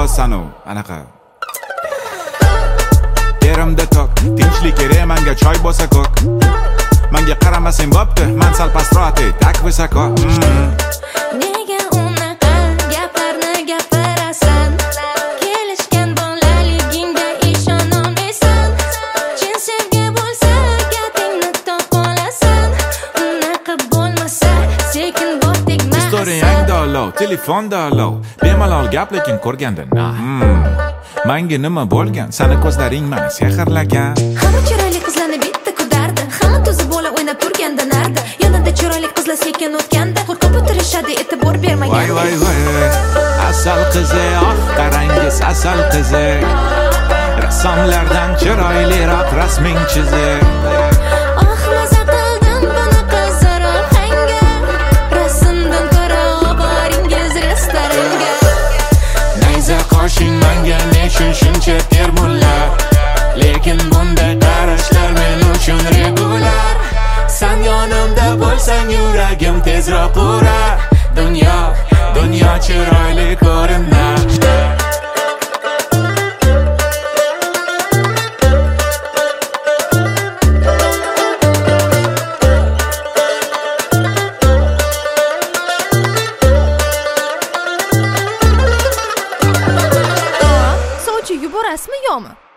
sanu anaqa yerimda tok tinchlik kerak menga choy bo'lsa ko'k menga qaramasang bo'pti men sal pastroq tak vysoko nega unaqa gaplarni gapirasan kelishgan bolaligingga ishonolmaysan chin sevgi bo'lsa gatingni topolasan unaqa bo'lmasa sekin bor tegma istoriyangda olov telefonda olov bemalol gap lekin ko'rganda na menga nima bo'lgan sani ko'zlaring meni sehrlagan hamma chiroyli qizlarni bitta kudardi hamma to'zi bola o'ynab turganda nardi yonida chiroyli qizlar sekin o'tganda qo'rqib o'tirishadi e'tibor bermagan voy asal qizi qarangiz asal qizi rassomlardan chiroyliroq rasming chiziq maza qildim bunaqa zararhanga rasmdan ko'ra oboringiz restoranga nayza qoshing menga nechun shuncha termullar lekin bunday qarashlar men uchun regular san yonimda bo'lsang yuragim tezroq urar dunyo chiroyli ko'rinar sovchi yuborasizmi yo'qmi